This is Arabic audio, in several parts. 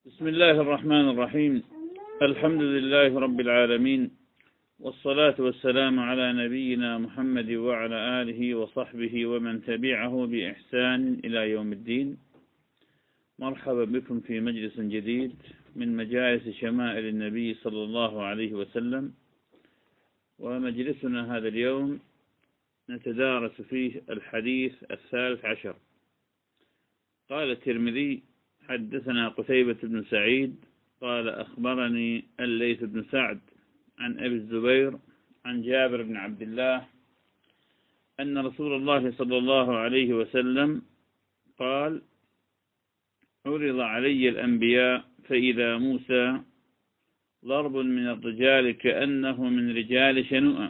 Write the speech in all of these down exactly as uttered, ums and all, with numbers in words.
بسم الله الرحمن الرحيم. الحمد لله رب العالمين، والصلاة والسلام على نبينا محمد وعلى آله وصحبه ومن تبعه بإحسان إلى يوم الدين. مرحبا بكم في مجلس جديد من مجالس شمائل النبي صلى الله عليه وسلم، ومجلسنا هذا اليوم نتدارس فيه الحديث الثالث عشر. قال الترمذي: حدثنا قتيبة بن سعيد قال أخبرني الليث بن سعد عن أبي الزبير عن جابر بن عبد الله أن رسول الله صلى الله عليه وسلم قال: عرض علي الأنبياء فإذا موسى ضرب من الرجال كأنه من رجال شنوءة،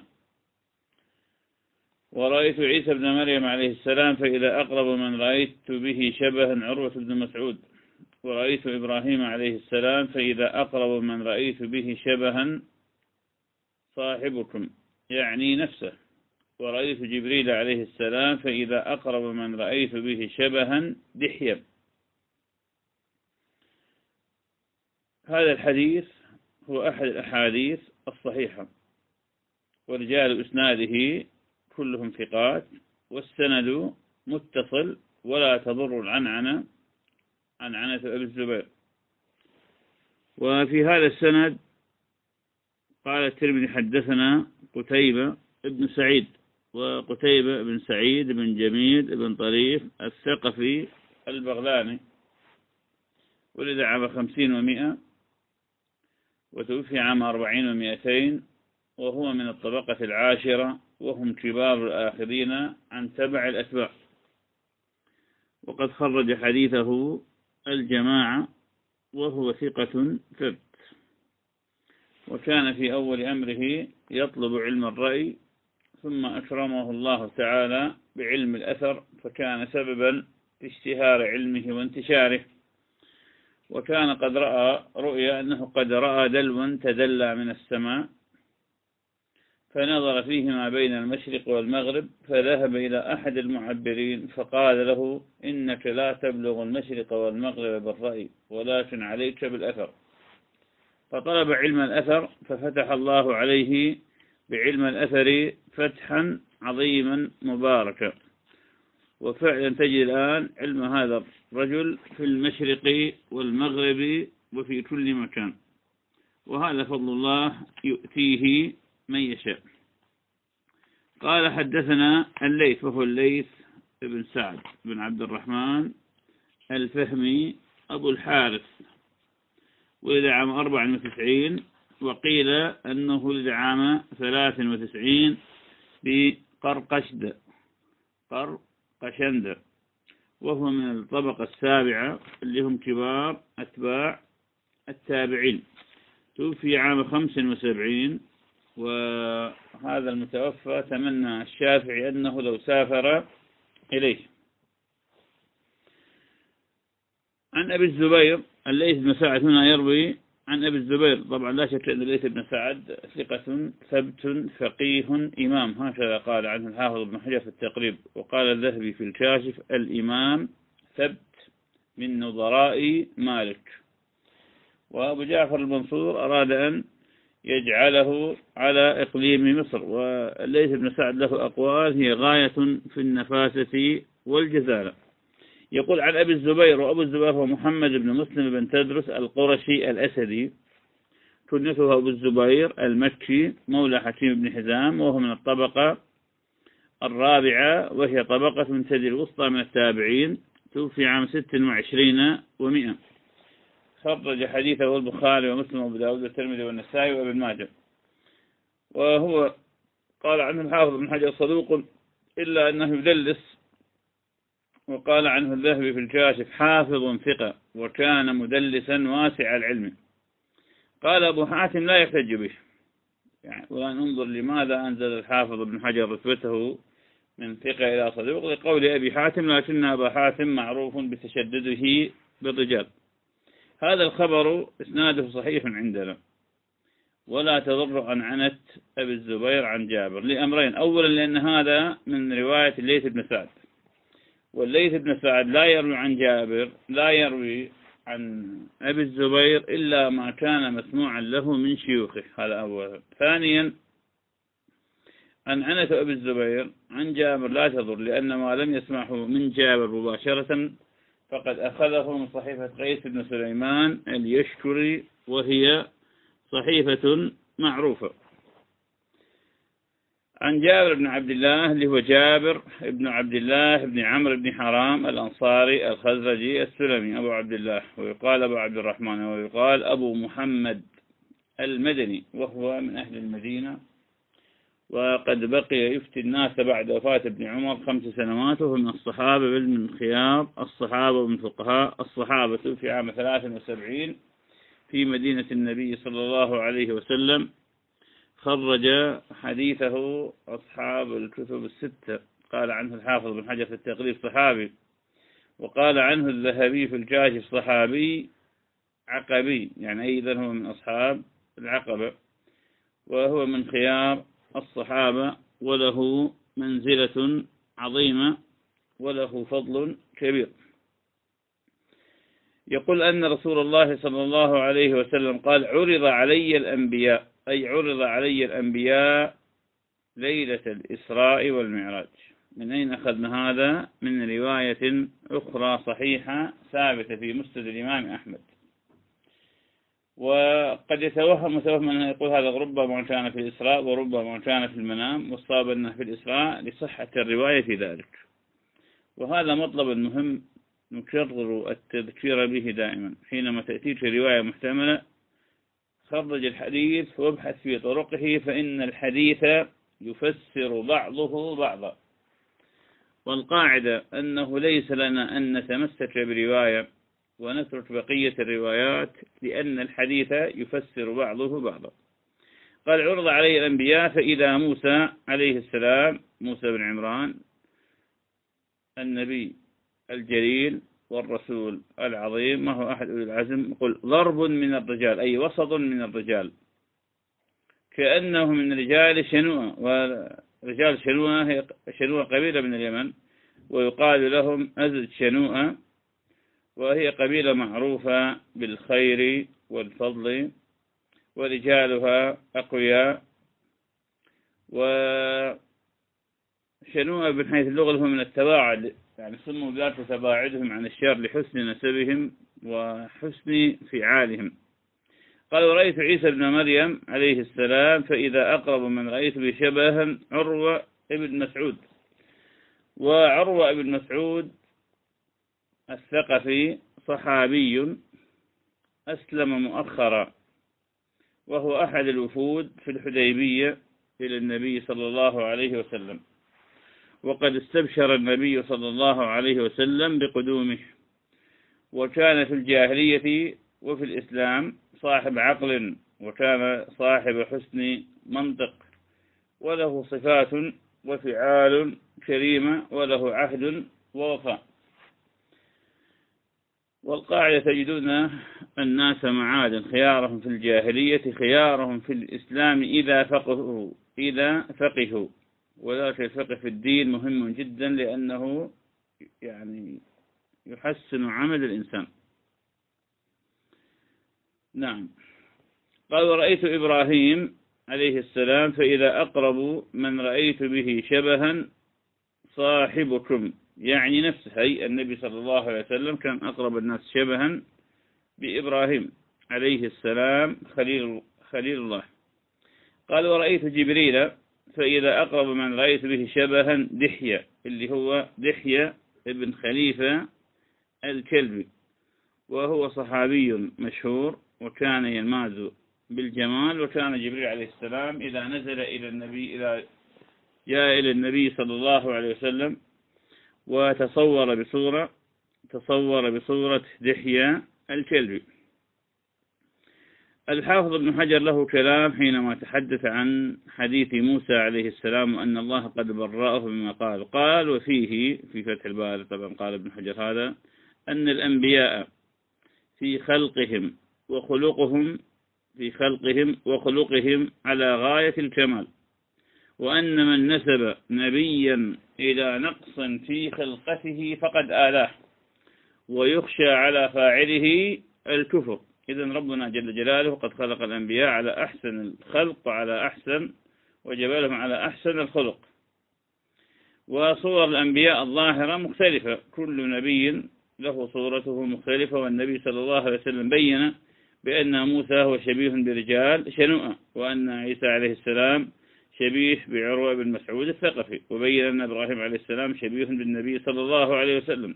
ورأيت عيسى بن مريم عليه السلام فإذا أقرب من رأيت به شبها عروة بن مسعود، ورأيت إبراهيم عليه السلام فإذا أقرب من رأيت به شبها صاحبكم يعني نفسه، ورأيت جبريل عليه السلام فإذا أقرب من رأيت به شبها دحية. هذا الحديث هو أحد الأحاديث الصحيحة، ورجال إسناده كلهم ثقات، والسند متصل ولا تضر العنعنة عنعنة أبي الزبير. وفي هذا السند قال الترمذي: حدثنا قتيبة بن سعيد، وقتيبة بن سعيد بن جميل بن طريف الثقفي البغلاني، ولد عام خمسين ومئة وتوفي عام أربعين ومئتين، وهو من الطبقة العاشرة، وهم كبار الآخرين عن تبع الأتباع، وقد خرج حديثه الجماعة، وهو ثقة ثبت. وكان في أول أمره يطلب علم الرأي، ثم أكرمه الله تعالى بعلم الأثر، فكان سببا في اشتهار علمه وانتشاره. وكان قد رأى رؤيا أنه قد رأى دلوا تدلى من السماء، فنظر فيه ما بين المشرق والمغرب، فذهب إلى أحد المعبرين فقال له: إنك لا تبلغ المشرق والمغرب بالرأي، ولكن عليك بالأثر. فطلب علم الأثر، ففتح الله عليه بعلم الأثر فتحا عظيما مباركا. وفعلا تجد الآن علم هذا الرجل في المشرق والمغرب وفي كل مكان، وهذا فضل الله يؤتيه من يشاء. قال: حدثنا الليث، وهو الليث بن سعد بن عبد الرحمن الفهمي أبو الحارث، ولد عام أربع وتسعين، وقيل أنه ولد عام ثلاث وتسعين بقرقشد قرقشند، وهو من الطبقة السابعة اللي هم كبار أتباع التابعين. توفي عام خمس وسبعين، وهذا المتوفى تمنى الشافعي أنه لو سافر إليه. عن أبي الزبير، الليث بن سعد هنا يروي عن أبي الزبير، طبعا لا شك أن الليث بن سعد ثقة ثبت فقيه إمام، هكذا قال عنه الحافظ ابن حجر في التقريب. وقال الذهبي في الكاشف: الإمام ثبت من نظراء مالك. وأبو جعفر المنصور أراد أن يجعله على إقليم مصر، والليث بن سعد له أقوال هي غاية في النفاسة والجزالة. يقول عن أبي الزبير، وأبو الزبير هو محمد بن مسلم بن تدرس القرشي الأسدي، كنيته أبو الزبير المكي، مولى حكيم بن حزام، وهو من الطبقة الرابعة، وهي طبقة من تدي الوسطى من التابعين. توفي عام ست وعشرين ومئة. خرج حديثه البخاري ومسلم وابو داود والترمذي والنسائي وابن ماجه. وهو قال عنه الحافظ ابن حجر: صدوق إلا أنه يدلس. وقال عنه الذهبي في الكاشف: حافظ ثقة، وكان مدلسا واسع العلم. قال أبو حاتم: لا يحتج به، يعني ولا ننظر لماذا أنزل الحافظ ابن حجر رتبته من ثقة إلى صدوق، لقول أبي حاتم: لكن أبا حاتم معروف بتشدده بالرجال. هذا الخبر إسناده صحيح عندنا، ولا تضر عن عنة أبي الزبير عن جابر لأمرين: أولا لأن هذا من رواية الليث بن سعد، والليث بن سعد لا يروي عن جابر، لا يروي عن أبي الزبير إلا ما كان مسموعا له من شيوخه، هذا أولا. ثانيا عن عنة أبي الزبير عن جابر لا تضر، لأن ما لم يسمعه من جابر مباشرة فقد أخذه من صحيفة قيس بن سليمان اليشكري، وهي صحيفة معروفة. عن جابر بن عبد الله اللي هو جابر بن عبد الله بن عمرو بن حرام الأنصاري الخزرجي السلمي أبو عبد الله، ويقال أبو عبد الرحمن، ويقال أبو محمد المدني، وهو من أهل المدينة، وقد بقي يفتي الناس بعد وفاة ابن عمر خمس سنوات، وهو من الصحابة بل من خيار الصحابة ومن فقهاء الصحابة. في عام ثلاث وسبعين في مدينة النبي صلى الله عليه وسلم، خرج حديثه أصحاب الكتب الستة. قال عنه الحافظ بن حجر في التقريب صحابي، وقال عنه الذهبي في الكاشف صحابي عقبي، يعني أيضا هو من أصحاب العقبة، وهو من خيار الصحابة، وله منزلة عظيمة وله فضل كبير. يقول أن رسول الله صلى الله عليه وسلم قال: عرض علي الأنبياء، أي عرض علي الأنبياء ليلة الإسراء والمعراج. من أين أخذنا هذا؟ من رواية أخرى صحيحة ثابتة في مسند الإمام أحمد. وقد يتوهم متوهم أنه يقول هذا ربما كان في الإسراء وربما كان في المنام، والصواب أنه في الإسراء لصحة الرواية في ذلك. وهذا مطلب مهم نكرر التذكير به دائما، حينما تأتيك رواية محتملة خرج الحديث وابحث في طرقه، فإن الحديث يفسر بعضه بعضا. والقاعدة أنه ليس لنا أن نتمسك برواية ونترك بقية الروايات، لأن الحديث يفسر بعضه بعضا. قال: عرض علي الأنبياء، فإذا موسى عليه السلام، موسى بن عمران النبي الجليل والرسول العظيم، ما هو أحد أولي العزم، يقول: ضرب من الرجال، أي وسط من الرجال، كأنه من رجال شنوءة. ورجال شنوءة هي شنوءة قبيلة من اليمن، ويقال لهم أزد شنوءة، وهي قبيلة معروفة بالخير والفضل، ورجالها أقوياء. وشنوءة من حيث اللغة هم من التباعد، يعني سموا ذات تباعدهم عن الشر لحسن نسبهم وحسن فعالهم. قال: ورأيت عيسى بن مريم عليه السلام، فإذا أقرب من رأيت بشبها عروة ابن مسعود. وعروة ابن مسعود الثقفي صحابي أسلم مؤخرا، وهو أحد الوفود في الحديبية إلى النبي صلى الله عليه وسلم، وقد استبشر النبي صلى الله عليه وسلم بقدومه. وكان في الجاهلية وفي الإسلام صاحب عقل، وكان صاحب حسن منطق، وله صفات وفعال كريمة، وله عهد ووفاء. والقاعدة تجدون الناس معادن، خيارهم في الجاهلية خيارهم في الإسلام إذا فقهوا إذا فقهوا وذلك الفقه في الدين مهم جدا، لأنه يعني يحسن عمل الإنسان. نعم. قال: ورأيت إبراهيم عليه السلام، فإذا أقرب من رأيت به شبها صاحبكم، يعني نفسه، أي النبي صلى الله عليه وسلم كان أقرب الناس شبها بإبراهيم عليه السلام خليل, خليل الله. قال: ورأيت جبريل، فإذا أقرب من رأيت به شبها دحية، اللي هو دحية ابن خليفة الكلبي، وهو صحابي مشهور، وكان ينماز بالجمال. وكان جبريل عليه السلام إذا نزل إلى النبي إذا جاء إلى النبي صلى الله عليه وسلم وتصور بصورة تصور بصورة دحية الكلبي. الحافظ ابن حجر له كلام حينما تحدث عن حديث موسى عليه السلام، وأن الله قد برأه بما قال. قال: وفيه في فتح الباري، طبعا قال ابن حجر هذا، أن الأنبياء في خلقهم وخلقهم في خلقهم وخلقهم على غاية الكمال، وأن من نسب نبيا إلى نقص في خلقته فقد آلاه، ويخشى على فاعله الكفر. إذن ربنا جل جلاله قد خلق الأنبياء على أحسن الخلق وعلى أحسن وجبلهم على أحسن الخلق. وصور الأنبياء الظاهرة مختلفة، كل نبي له صورته مختلفة، والنبي صلى الله عليه وسلم بين بأن موسى هو شبيه برجال شنوءة، وأن عيسى عليه السلام شبيه بعروة بن مسعود الثقفي، وبين أن إبراهيم عليه السلام شبيه بالنبي صلى الله عليه وسلم.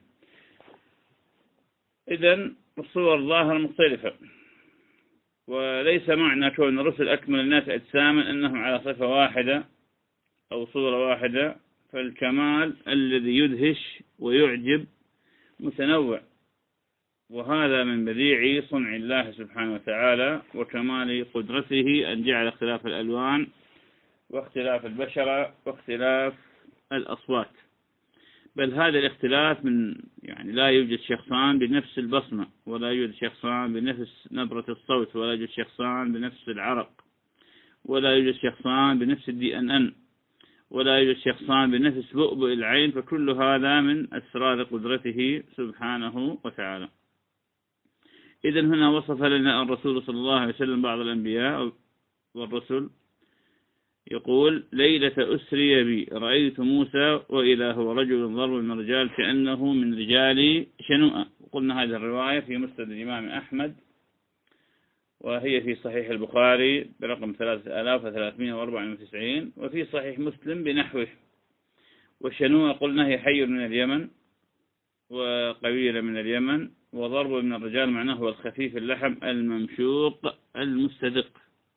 إذن الصور الظاهرة مختلفة، وليس معنى كون الرسل أكمل الناس أجساما أنهم على صفة واحدة أو صورة واحدة، فالكمال الذي يدهش ويعجب متنوع، وهذا من بديع صنع الله سبحانه وتعالى وكمال قدرته أن جعل اختلاف الألوان واختلاف البشرة واختلاف الأصوات. بل هذا الاختلاف من يعني لا يوجد شخصان بنفس البصمة، ولا يوجد شخصان بنفس نبرة الصوت، ولا يوجد شخصان بنفس العرق، ولا يوجد شخصان بنفس الدي ان ان، ولا يوجد شخصان بنفس بؤبؤ العين، فكل هذا من أسرار قدرته سبحانه وتعالى. إذن هنا وصف لنا الرسول صلى الله عليه وسلم بعض الأنبياء والرسل، يقول: ليلة أسري بي رأيت موسى وإذا هو رجل ضرب من الرجال كأنه من رجال شنوءة. وقلنا هذه الرواية في مسند الإمام أحمد، وهي في صحيح البخاري برقم ثلاثة آلاف وثلاثمائة وأربعة وتسعين، وفي صحيح مسلم بنحوه. والشنوءة قلنا هي حي من اليمن وقبيلة من اليمن، وضرب من الرجال معناه هو الخفيف اللحم الممشوق المستدق.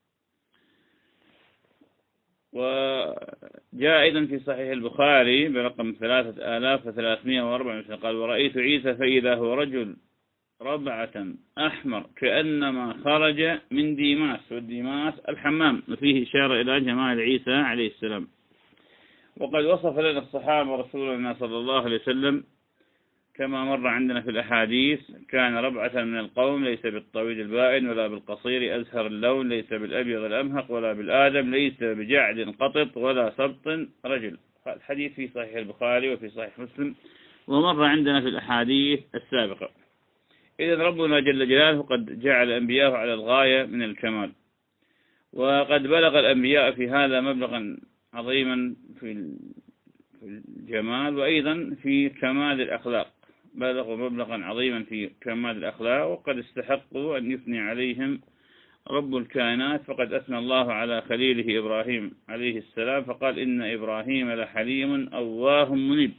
وجاء أيضا في صحيح البخاري برقم ثلاثة آلاف وثلاثمائة وأربعة وتسعين قال: ورأيت عيسى فإذا هو رجل ربعة أحمر كأنما خرج من ديماس، والديماس الحمام، وفيه إشارة إلى جمال عيسى عليه السلام. وقد وصف لنا الصحابة رسولنا صلى الله عليه وسلم كما مر عندنا في الأحاديث: كان ربعة من القوم ليس بالطويل البائن ولا بالقصير أزهر اللون، ليس بالأبيض الأمهق ولا بالآدم، ليس بجعد قطط ولا سبط رجل. الحديث في صحيح البخاري وفي صحيح مسلم، ومر عندنا في الأحاديث السابقة. إذن ربنا جل جلاله قد جعل أنبياءه على الغاية من الكمال، وقد بلغ الأنبياء في هذا مبلغا عظيما في الجمال، وأيضا في كمال الأخلاق، بلغوا مبلغا عظيما في كمال الأخلاق، وقد استحقوا أن يثني عليهم رب الكائنات. فقد أثنى الله على خليله إبراهيم عليه السلام فقال: إن إبراهيم لحليم أواه منيب.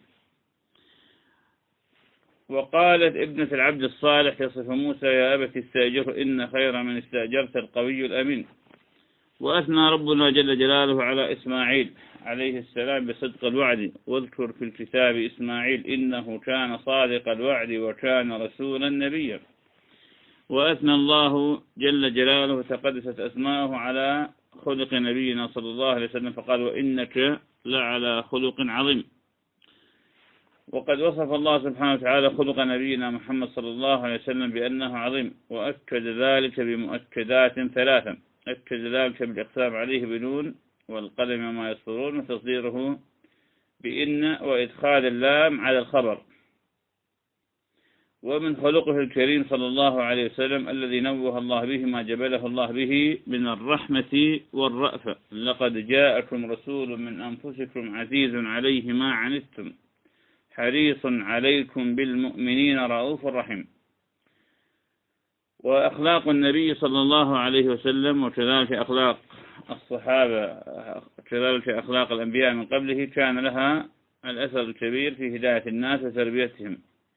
وقالت ابنة العبد الصالح تصف موسى: يا أبت استأجره إن خير من استأجرت القوي الأمين. وأثنى ربنا جل جلاله على إسماعيل عليه السلام بصدق الوعد: واذكر في الكتاب إسماعيل إنه كان صادق الوعد وكان رسولا نبيا. وأثنى الله جل جلاله وتقدست أسماءه على خلق نبينا صلى الله عليه وسلم فقال: وإنك لعلى خلق عظيم. وقد وصف الله سبحانه وتعالى خلق نبينا محمد صلى الله عليه وسلم بأنه عظيم، وأكد ذلك بمؤكدات ثلاثة: أكد ذلك بالإقسام عليه بنون والقلم وما يسطرون، وتصديره بإن، وإدخال اللام على الخبر. ومن خلقه الكريم صلى الله عليه وسلم الذي نوه الله به ما جبله الله به من الرحمة والرأفة: لقد جاءكم رسول من أنفسكم عزيز عليه ما عنتم حريص عليكم بالمؤمنين رؤوف رحيم. وأخلاق النبي صلى الله عليه وسلم وكذلك أخلاق الصحابة كذلك أخلاق الأنبياء من قبله كان لها الأثر الكبير في هداية الناس وتربيتهم.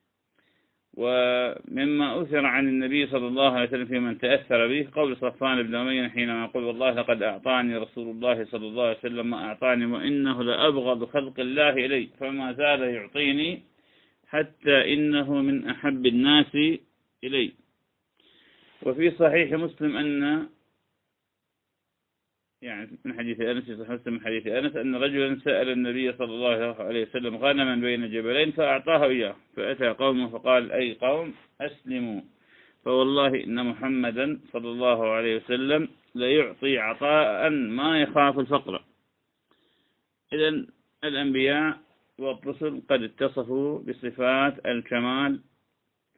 ومما أثر عن النبي صلى الله عليه وسلم في من تأثر به قول صفوان بن أمية حينما يقول: والله لقد أعطاني رسول الله صلى الله عليه وسلم ما أعطاني وإنه لأبغض خلق الله إلي، فما زال يعطيني حتى إنه من أحب الناس إلي. وفي صحيح مسلم أن يعني من حديث أنس في صحيح مسلم من حديث أنس أن رجلا سأل النبي صلى الله عليه وسلم غنما بين جبلين فأعطاه إياه، فأتى قومه فقال: أي قوم أسلموا، فوالله إن محمدا صلى الله عليه وسلم ليعطي عطاء ما يخاف الفقر. إذن الأنبياء والرسل قد اتصفوا بصفات الكمال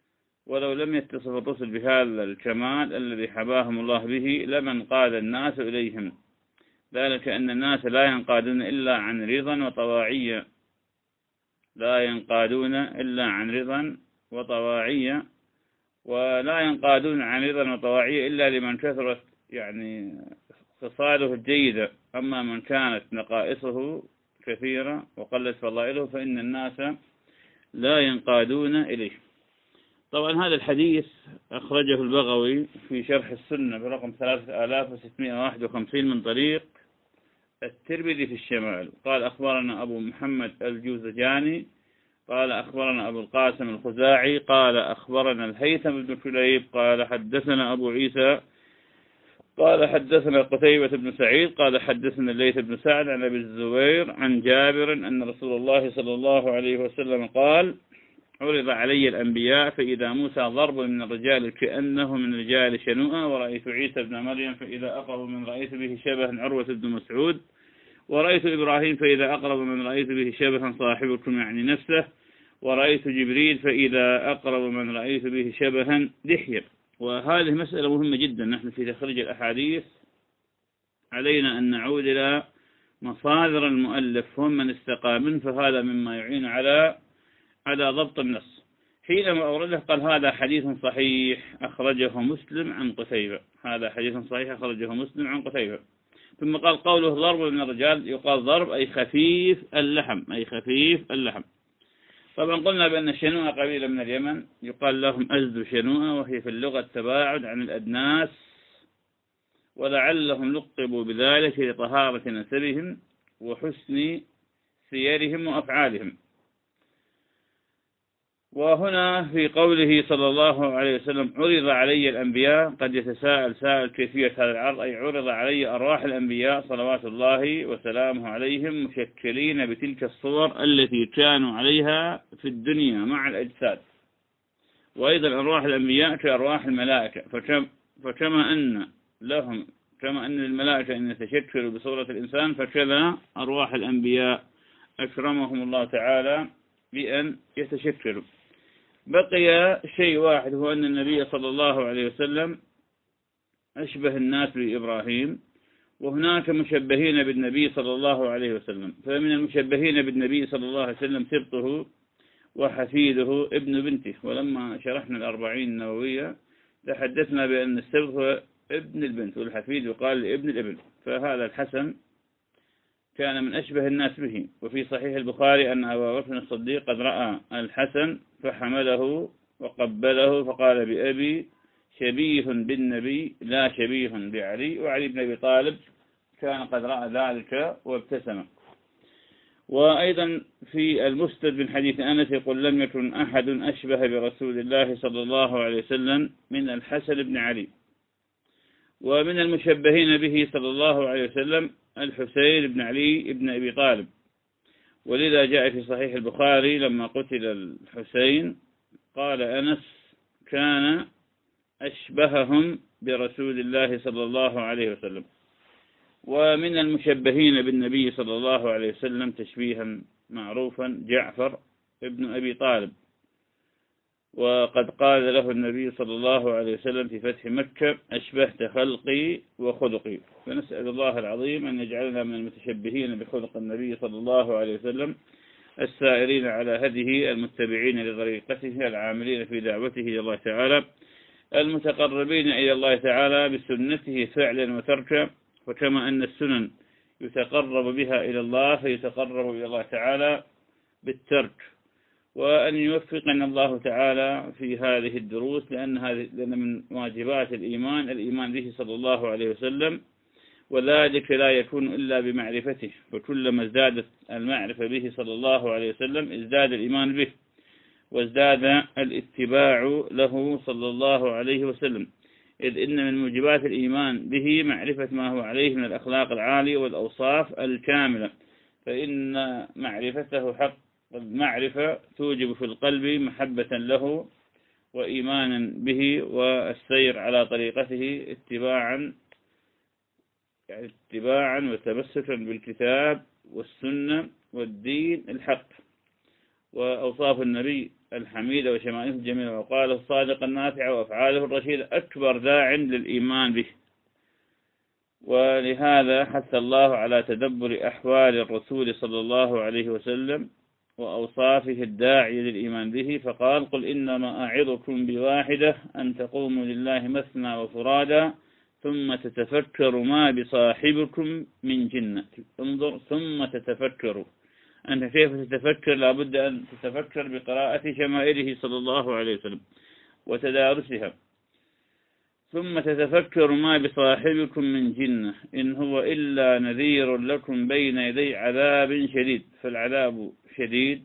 ولو لم يتصف الرسل بهذا الكمال الذي حباهم الله به لمن قاد الناس إليهم، ذلك أن الناس لا ينقادون إلا عن رضا وطواعية لا ينقادون إلا عن رضا وطواعية ولا ينقادون عن رضا وطواعية إلا لمن كثرت يعني خصاله الجيدة، أما من كانت نقائصه كثيرة وقلت فضائله فإن الناس لا ينقادون إليه. طبعا هذا الحديث أخرجه البغوي في شرح السنة برقم ثلاثة آلاف وستمائة وواحد وخمسين من طريق الترمذي في الشمال. قال أخبرنا أبو محمد الجوزجاني قال أخبرنا أبو القاسم الخزاعي قال أخبرنا الهيثم بن شليب قال حدثنا أبو عيسى قال حدثنا قتيبة بن سعيد قال حدثنا الليث بن سعد عن أبي الزبير عن جابر أن رسول الله صلى الله عليه وسلم قال عرض علي الأنبياء فإذا موسى ضرب من الرجال كأنه من رجال شنوءة، ورأيت عيسى بن مريم فإذا أقرب من رأيت به شبها عروة بن مسعود، ورأيت إبراهيم فإذا أقرب من رأيت به شبها صاحبكم يعني نفسه، ورأيت جبريل فإذا أقرب من رأيت به شبها دحية. وهذه مسألة مهمة جدا. نحن في تخريج الأحاديث علينا أن نعود إلى مصادر المؤلف هم من استقى منه، فهذا مما يعين على على ضبط النص. حينما أورده قال هذا حديث صحيح أخرجه مسلم عن قتيبة، هذا حديث صحيح أخرجه مسلم عن قتيبة. ثم قال قوله ضرب من الرجال يقال ضرب أي خفيف اللحم أي خفيف اللحم. طبعا قلنا بأن الشنوءة قبيلة من اليمن يقال لهم أزد شنوءة، وهي في اللغة التباعد عن الأدناس، ولعلهم لقبوا بذلك لطهارة نسبهم وحسن سيرهم وأفعالهم. وهنا في قوله صلى الله عليه وسلم عرض علي الأنبياء، قد يتساءل سائل كيفية هذا العرض، أي عرض علي أرواح الأنبياء صلوات الله وسلامه عليهم مشكلين بتلك الصور التي كانوا عليها في الدنيا مع الأجساد، وأيضا أرواح الأنبياء كأرواح الملائكة، فكما أن لهم كما أن الملائكة أن يتشكلوا بصورة الإنسان فكذا أرواح الأنبياء أكرمهم الله تعالى بأن يتشكلوا. بقي شيء واحد هو أن النبي صلى الله عليه وسلم أشبه الناس بإبراهيم، وهناك مشبهين بالنبي صلى الله عليه وسلم، فمن المشبهين بالنبي صلى الله عليه وسلم سبطه وحفيده ابن بنته. ولما شرحنا الأربعين النووية تحدثنا بأن السبط هو ابن البنت والحفيد يقال لابن الابن، فهذا الحسن كان من أشبه الناس به. وفي صحيح البخاري أن أبا بكر الصديق قد رأى الحسن فحمله وقبله فقال بأبي شبيه بالنبي لا شبيه بعلي، وعلي بن أبي طالب كان قد رأى ذلك وابتسم. وأيضا في المسند من حديث أنس يقول لم يكن أحد أشبه برسول الله صلى الله عليه وسلم من الحسن بن علي. ومن المشبهين به صلى الله عليه وسلم الحسين بن علي بن أبي طالب، ولذا جاء في صحيح البخاري لما قتل الحسين قال أنس كان أشبههم برسول الله صلى الله عليه وسلم. ومن المشبهين بالنبي صلى الله عليه وسلم تشبيها معروفا جعفر ابن أبي طالب، وقد قال له النبي صلى الله عليه وسلم في فتح مكة أشبهت خلقي وخلقي. فنسأل الله العظيم أن يجعلنا من المتشبهين بخلق النبي صلى الله عليه وسلم السائرين على هديه المتبعين لطريقته العاملين في دعوته إلى الله تعالى المتقربين إلى الله تعالى بسنته فعلا وتركا. وكما أن السنن يتقرب بها إلى الله فيتقرب إلى الله تعالى بالترك. وأن يوفقنا الله تعالى في هذه الدروس، لأن هذه لأن من واجبات الإيمان الإيمان به صلى الله عليه وسلم، وذلك لا يكون إلا بمعرفته، فكلما ازدادت المعرفة به صلى الله عليه وسلم ازداد الإيمان به وازداد الاتباع له صلى الله عليه وسلم، إذ إن من موجبات الإيمان به معرفة ما هو عليه من الأخلاق العالية والأوصاف الكاملة، فإن معرفته حق المعرفة توجب في القلب محبة له وإيمانا به والسير على طريقته اتباعا يعني اتباعا وتمسكا بالكتاب والسنة والدين الحق. وأوصاف النبي الحميدة وشمائله الجميلة وقاله الصادق النافع وأفعاله الرشيدة أكبر داع للإيمان به. ولهذا حث الله على تدبر أحوال الرسول صلى الله عليه وسلم وأوصافه الداعية للإيمان به، فقال: قل إنما أعظكم بواحدة أن تقوموا لله مثنى وفرادا ثم تتفكروا ما بصاحبكم من جنة. انظر، ثم تتفكروا. أنت كيف تتفكر؟ لابد أن تتفكر بقراءة شمائله صلى الله عليه وسلم وتدارسها. ثم تتفكر ما بصاحبكم من جنة إن هو إلا نذير لكم بين يدي عذاب شديد. فالعذاب شديد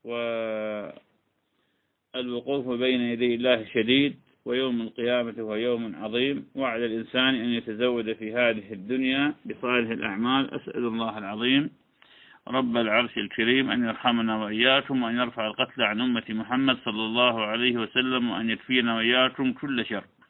والوقوف بين يدي الله شديد، ويوم القيامة هو يوم عظيم، وعلى الإنسان أن يتزود في هذه الدنيا بصالح الأعمال. أسأل الله العظيم رب العرش الكريم أن يرحمنا وإياكم، وأن يرفع القتل عن أمة محمد صلى الله عليه وسلم، وأن يكفينا وإياكم كل شر.